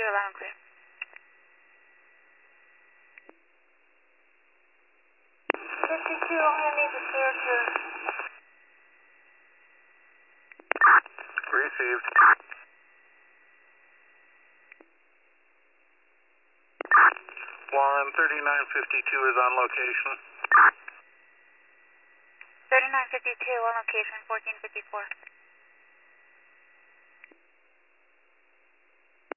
loud and clear. 52, I'm going to need the character. Received. Warren, 3952 is on location. 3952 on location, 1454.